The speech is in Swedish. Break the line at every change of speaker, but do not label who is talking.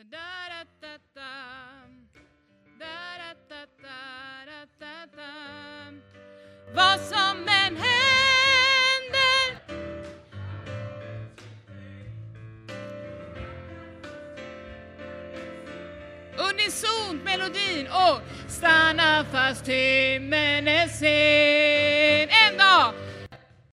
Vad som än händer, unisont melodin och stanna fast, timmen är sen.